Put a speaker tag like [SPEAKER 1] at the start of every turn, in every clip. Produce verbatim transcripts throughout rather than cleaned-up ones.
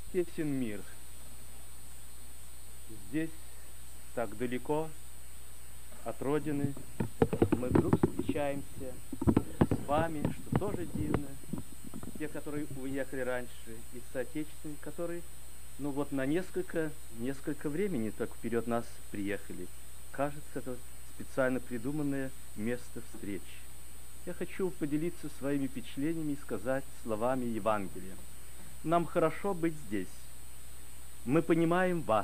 [SPEAKER 1] тесен мир. Здесь, так далеко от родины, мы вдруг встречаемся с вами, что тоже дивно. Те, которые уехали раньше, и соотечественники, которые, ну вот на несколько, несколько времени так вперед нас приехали. Кажется, это специально придуманное место встречи. Я хочу поделиться своими впечатлениями и сказать словами Евангелия. Нам хорошо быть здесь. Мы понимаем вас.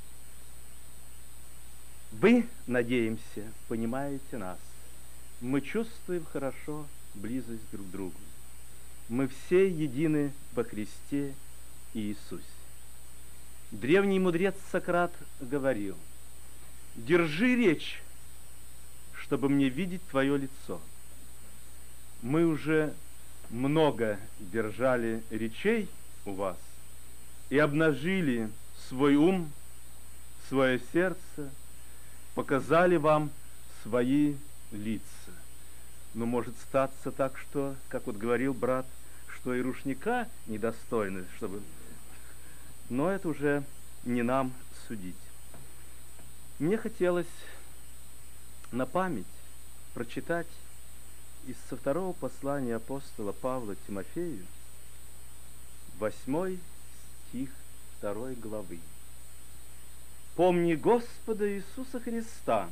[SPEAKER 1] Вы, надеемся, понимаете нас. Мы чувствуем хорошо близость друг к другу. Мы все едины во Христе Иисусе. Древний мудрец Сократ говорил: «Держи речь, чтобы мне видеть твое лицо». Мы уже много держали речей у вас и обнажили свой ум, свое сердце, показали вам свои лица. Но может статься так, что, как вот говорил брат, что и рушника недостойны, чтобы... Но это уже не нам судить. Мне хотелось на память прочитать из со второго послания апостола Павла Тимофею, восьмой стих второй главы. «Помни Господа Иисуса Христа,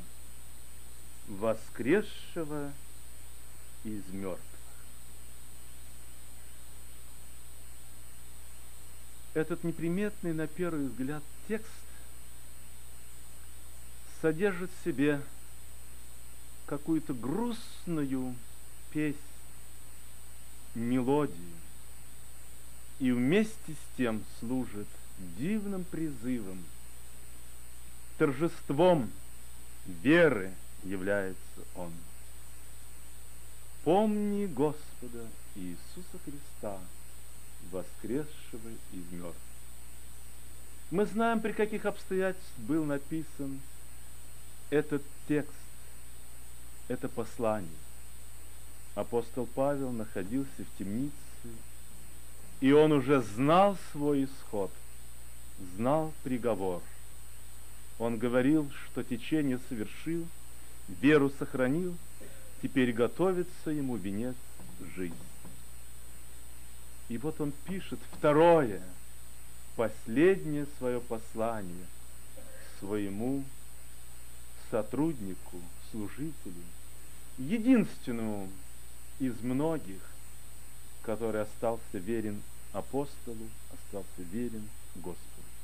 [SPEAKER 1] воскресшего из мертвых». Этот неприметный на первый взгляд текст содержит в себе какую-то грустную песнь, мелодию, и вместе с тем служит дивным призывом, торжеством веры является он. Помни Господа Иисуса Христа, воскресшего из мертвых. Мы знаем, при каких обстоятельствах был написан этот текст, это послание. Апостол Павел находился в темнице, и он уже знал свой исход, знал приговор. Он говорил, что течение совершил, веру сохранил, теперь готовится ему венец жизни. И вот он пишет второе, последнее свое послание своему сотруднику, служителю, единственному из многих, который остался верен апостолу, остался верен Господу.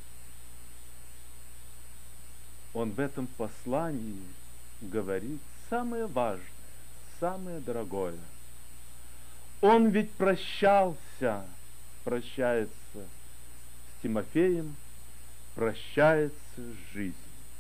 [SPEAKER 1] Он в этом послании говорит самое важное, самое дорогое. Он ведь прощался, прощается с Тимофеем, прощается с жизнью.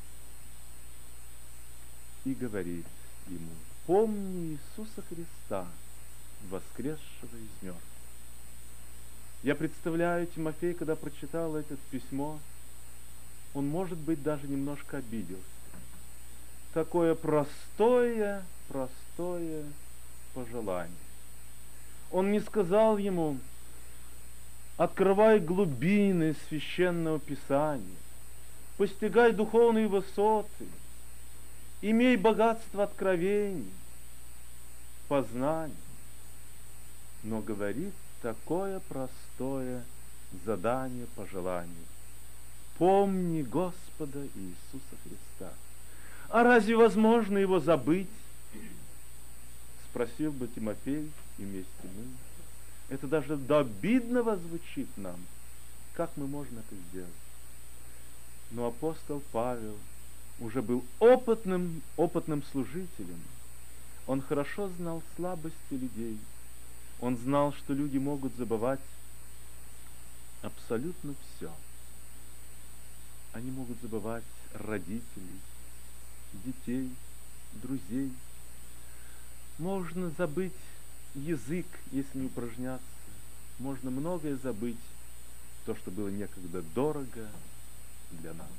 [SPEAKER 1] И говорит ему: помни Иисуса Христа, воскресшего из мертвых. Я представляю, Тимофей, когда прочитал это письмо, он, может быть, даже немножко обиделся. Такое простое, простое пожелание. Он не сказал ему: открывай глубины священного Писания, постигай духовные высоты, имей богатство откровений, познаний. Но говорит такое простое задание, пожелание: помни Господа Иисуса Христа. А разве возможно его забыть? Спросил бы Тимофей, и вместе мы. Это даже до обидного звучит нам. Как мы можем это сделать? Но апостол Павел уже был опытным, опытным служителем. Он хорошо знал слабости людей. Он знал, что люди могут забывать абсолютно все. Они могут забывать родителей, детей, друзей. Можно забыть язык, если не упражняться. Можно многое забыть, то, что было некогда дорого для нас.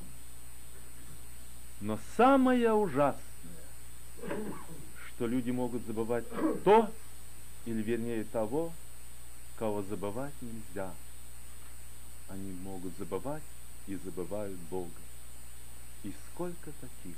[SPEAKER 1] Но самое ужасное, что люди могут забывать то, или вернее того, кого забывать нельзя. Они могут
[SPEAKER 2] могут забывать и забывают Бога. И сколько таких.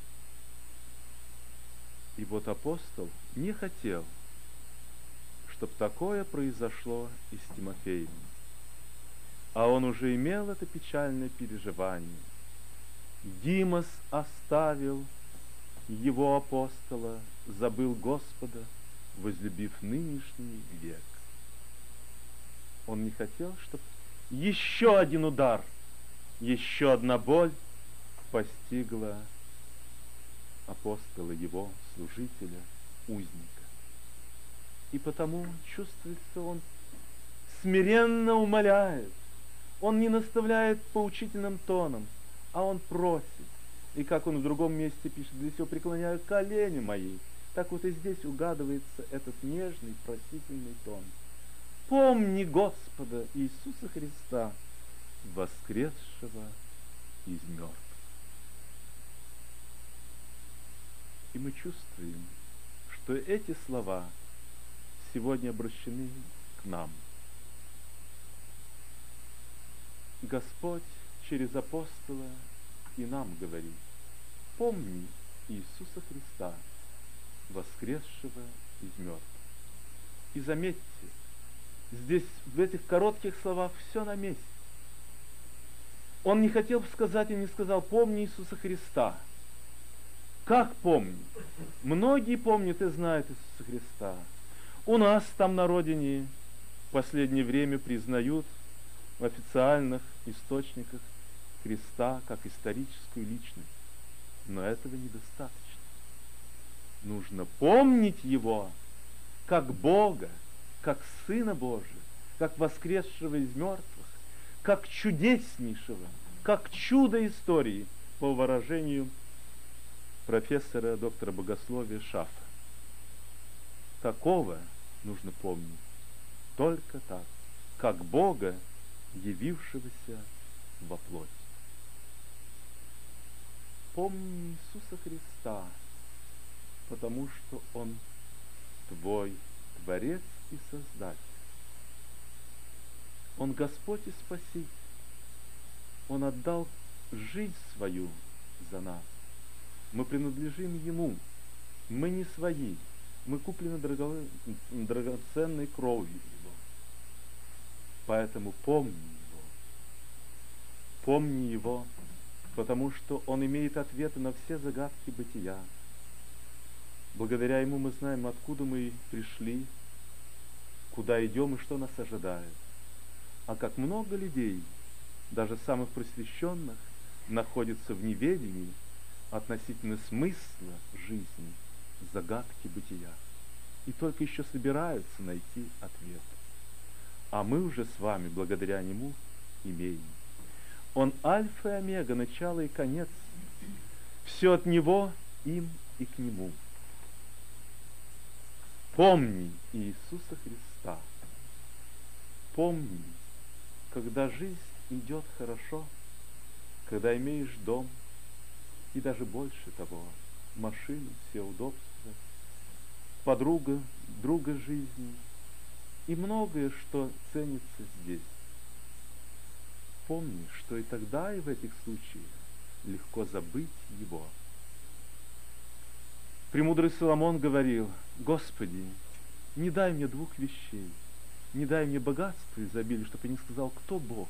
[SPEAKER 2] И вот апостол не хотел, чтобы такое произошло и с Тимофеем. А он уже имел это печальное переживание. Димас оставил его апостола, забыл Господа, возлюбив нынешний век. Он не хотел, чтобы еще один удар, еще одна боль постигла апостола, его служителя, узника. И потому чувствуется, он смиренно умоляет, он не наставляет поучительным тоном, а он просит. И как он в другом месте пишет: для сего преклоняю колени мои. Так вот и здесь угадывается этот нежный, просительный тон. Помни Господа Иисуса Христа, воскресшего из мертвых. И мы чувствуем, что эти слова сегодня обращены к нам. Господь через апостола и нам говорит: помни Иисуса Христа, воскресшего из мертвых. И заметьте, здесь в этих коротких словах все на месте. Он не хотел сказать и не сказал: помни Иисуса Христа. Как помнить? Многие помнят и знают Иисуса Христа. У нас там на родине в последнее время признают в официальных источниках Христа как историческую личность. Но этого недостаточно. Нужно помнить Его как Бога, как Сына Божия, как воскресшего из мертвых, как чудеснейшего, как чудо истории, по выражению профессора, доктора богословия Шафа. Такого нужно помнить только так, как Бога, явившегося во плоти. Помни Иисуса Христа, потому что Он твой Творец и Создатель. Он Господь и Спаситель. Он отдал жизнь свою за нас. Мы принадлежим Ему. Мы не свои. Мы куплены драго... драгоценной кровью Его. Поэтому помни Его. Помни Его, потому что Он имеет ответы на все загадки бытия. Благодаря Ему мы знаем, откуда мы пришли, куда идем и что нас ожидает. А как много людей, даже самых просвещенных, находятся в неведении относительно смысла жизни, загадки бытия, и только еще собираются найти ответ. А мы уже с вами, благодаря Нему, имеем. Он альфа и омега, начало и конец. Все от Него, им и к Нему. Помни Иисуса Христа. Помни, когда жизнь идет хорошо, когда имеешь дом, и даже больше того, машину, все удобства, подруга, друга жизни, и многое, что ценится здесь. Помни, что и тогда, и в этих случаях легко забыть Его. Премудрый Соломон говорил: Господи, не дай мне двух вещей, не дай мне богатства и изобилия, чтобы я не сказал, кто Бог,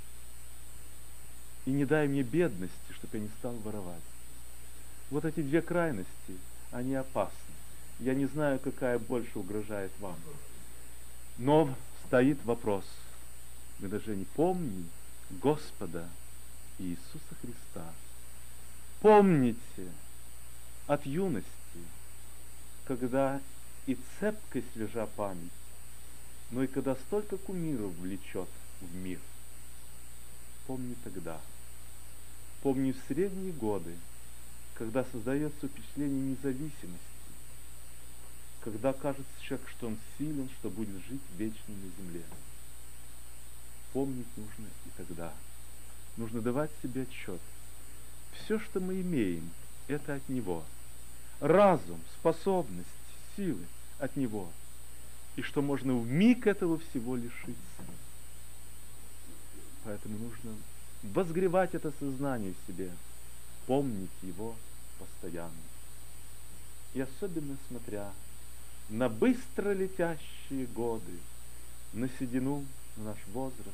[SPEAKER 2] и не дай мне бедности, чтобы я не стал воровать. Вот эти две крайности, они опасны. Я не знаю, какая больше угрожает вам. Но стоит вопрос: мы даже не помни Господа Иисуса Христа. Помните от юности, когда и цепкая свежа память, но и когда столько кумиров влечет в мир. Помни тогда. Помни в средние годы, когда создается впечатление независимости, когда кажется человек, что он силен, что будет жить вечно на земле. Помнить нужно и тогда. Нужно давать себе отчет. Все, что мы имеем, это от Него. Разум, способность, силы от Него. И что можно вмиг этого всего лишиться. Поэтому нужно возгревать это сознание в себе, помнить его постоянно. И особенно смотря на быстро летящие годы, на седину, на наш возраст,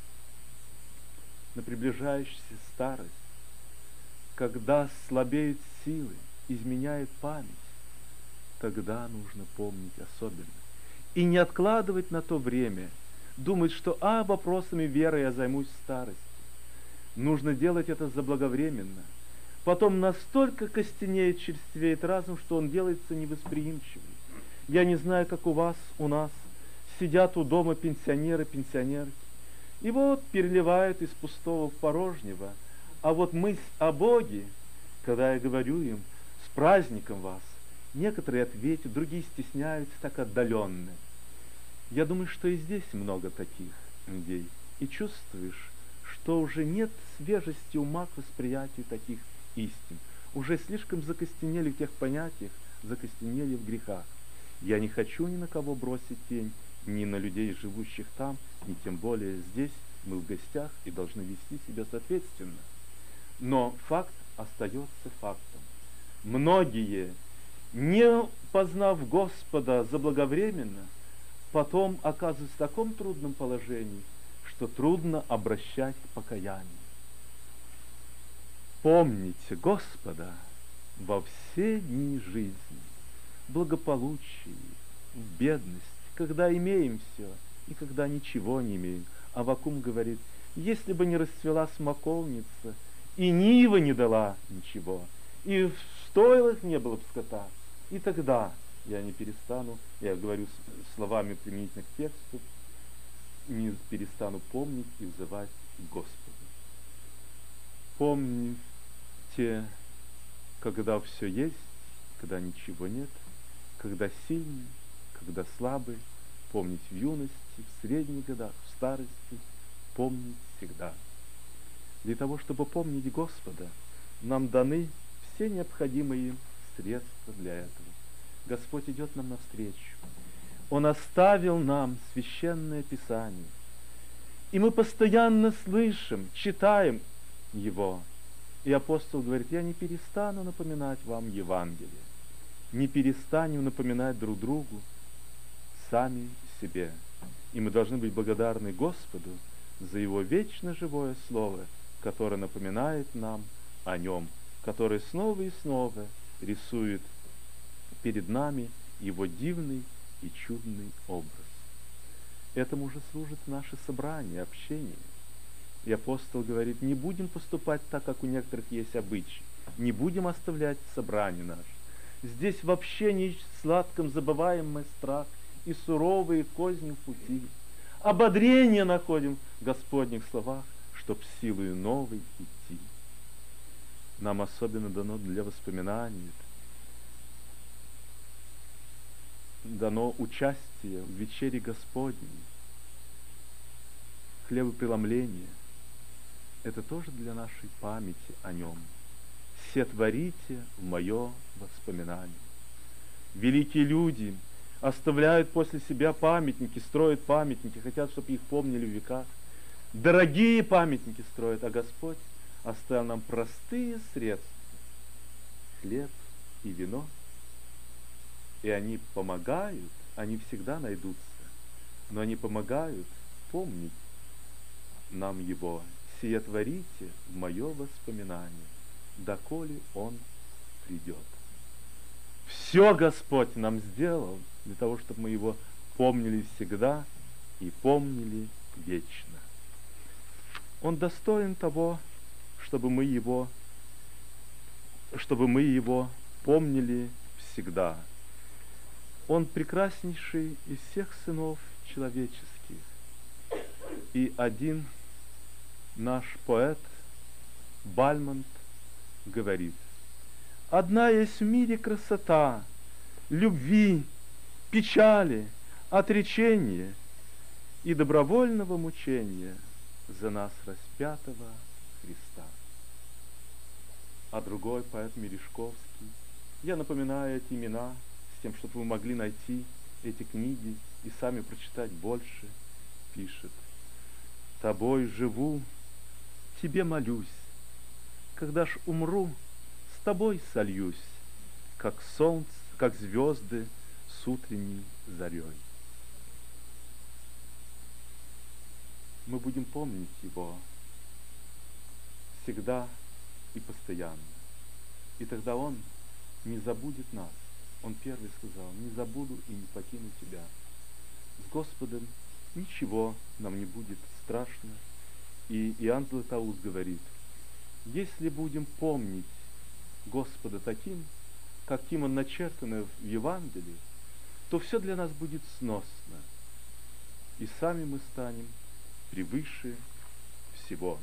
[SPEAKER 2] на приближающуюся старость, когда слабеют силы, изменяет память, тогда нужно помнить особенно. И не откладывать на то время, думать, что а, вопросами веры я займусь в старости. Нужно делать это заблаговременно. Потом настолько костенеет, черствеет разум, что он делается невосприимчивым. Я не знаю, как у вас, у нас, сидят у дома пенсионеры, пенсионерки, и вот переливают из пустого в порожнего. А вот мысль о Боге, когда я говорю им, с праздником вас, некоторые ответят, другие стесняются, так отдаленно. Я думаю, что и здесь много таких людей. И чувствуешь, что уже нет свежести ума к восприятию таких истин. Уже слишком закостенели в тех понятиях, закостенели в грехах. Я не хочу ни на кого бросить тень, ни на людей, живущих там, ни тем более здесь. Мы в гостях и должны вести себя соответственно. Но факт остается фактом. Многие, не познав Господа заблаговременно, потом оказываются в таком трудном положении, что трудно обращать к покаянию. Помните Господа во все дни жизни, в благополучии, в бедности, когда имеем все и когда ничего не имеем. Аввакум говорит, если бы не расцвела смоковница, и нива не дала ничего, и в стойлах не было бы скота, и тогда я не перестану, я говорю словами применительных текстов, не перестану помнить и взывать к Господу. Помните, когда все есть, когда ничего нет, когда сильный, когда слабый, помнить в юности, в средних годах, в старости, помнить всегда. Для того, чтобы помнить Господа, нам даны все необходимые средства для этого. Господь идет нам навстречу. Он оставил нам священное Писание. И мы постоянно слышим, читаем его. И апостол говорит, я не перестану напоминать вам Евангелие. Не перестанем напоминать друг другу, сами себе. И мы должны быть благодарны Господу за Его вечно живое Слово, которое напоминает нам о Нем, которое снова и снова рисует перед нами Его дивный и чудный образ. Этому же служит наше собрание, общение. И апостол говорит, не будем поступать так, как у некоторых есть обычаи, не будем оставлять собрание наше. Здесь в общении сладком забываем мы страх и суровые козни в пути. Ободрение находим в Господних словах, чтоб силою новой идти. Нам особенно дано для воспоминаний, дано участие в вечере Господней, хлебопреломление. Это тоже для нашей памяти о Нем. Сетворите в мое воспоминание. Великие люди оставляют после себя памятники, строят памятники, хотят, чтобы их помнили в веках. Дорогие памятники строят, а Господь оставил нам простые средства. Хлеб и вино. И они помогают, они всегда найдутся, но они помогают помнить нам Его. Сие творите в мое воспоминание, доколе Он придет. Все Господь нам сделал для того, чтобы мы Его помнили всегда и помнили вечно. Он достоин того, чтобы мы Его, чтобы мы Его помнили всегда. Он прекраснейший из всех сынов человеческих. И один наш поэт Бальмонт говорит, одна есть в мире красота, любви, печали, отречения и добровольного мучения за нас распятого Христа. А другой поэт Мережковский, я напоминаю эти имена, с тем, чтобы вы могли найти эти книги и сами прочитать больше, пишет. Тобой живу, Тебе молюсь, когда ж умру, с Тобой сольюсь, как солнце, как звезды с утренней зарей. Мы будем помнить Его всегда и постоянно. И тогда Он не забудет нас. Он первый сказал: не забуду и не покину тебя. С Господом ничего нам не будет страшно. И Иоанн Златоуст говорит: если будем помнить Господа таким, каким Он начертан в Евангелии, то все для нас будет сносно, и сами мы станем превыше всего.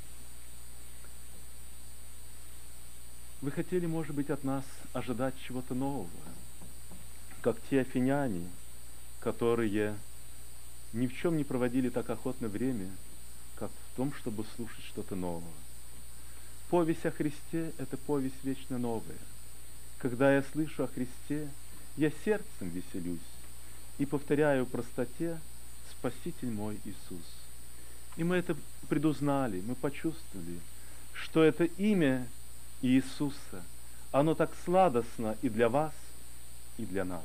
[SPEAKER 2] Вы хотели, может быть, от нас ожидать чего-то нового, как те афиняне, которые ни в чем не проводили так охотно время, как в том, чтобы слушать что-то новое. Повесть о Христе – это повесть вечно новая. Когда я слышу о Христе, я сердцем веселюсь и повторяю в простоте: Спаситель мой Иисус. И мы это предузнали, мы почувствовали, что это имя Иисуса, оно так сладостно и для вас, и для нас.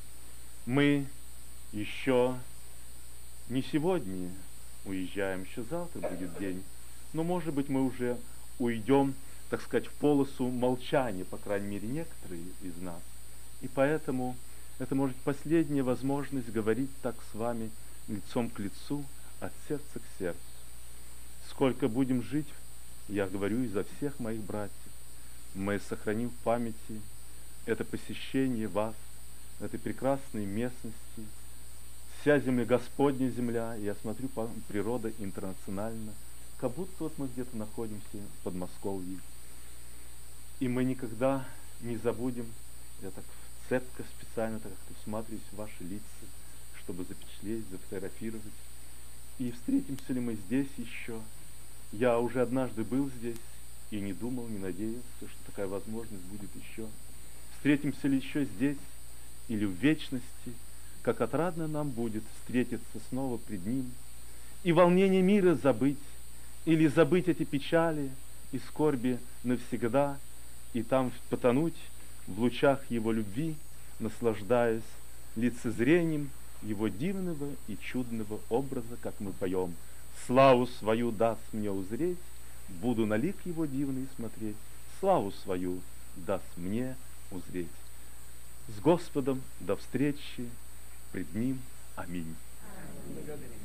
[SPEAKER 2] Мы еще не сегодня уезжаем, еще завтра будет день, но, может быть, мы уже уйдем, так сказать, в полосу молчания, по крайней мере, некоторые из нас. И поэтому это может быть последняя возможность говорить так с вами лицом к лицу, от сердца к сердцу. Сколько будем жить, я говорю изо всех моих братьев, мы сохраним в памяти это посещение вас, этой прекрасной местности, вся земля Господня земля. Я смотрю, природа интернациональна, как будто вот мы где-то находимся в Подмосковье. И мы никогда не забудем, я так цепко специально так как-то всматриваюсь в ваши лица, чтобы запечатлеть, зафотографировать. И встретимся ли мы здесь еще? Я уже однажды был здесь и не думал, не надеялся, что такая возможность будет еще. Встретимся ли еще здесь или в вечности, как отрадно нам будет встретиться снова пред Ним и волнение мира забыть, или забыть эти печали и скорби навсегда, и там потонуть в лучах Его любви, наслаждаясь лицезрением Его дивного и чудного образа, как мы поем: «Славу свою даст мне узреть, буду на лик Его дивный смотреть, славу свою даст мне узреть». С Господом до встречи пред Ним. Аминь.
[SPEAKER 3] Благодарим.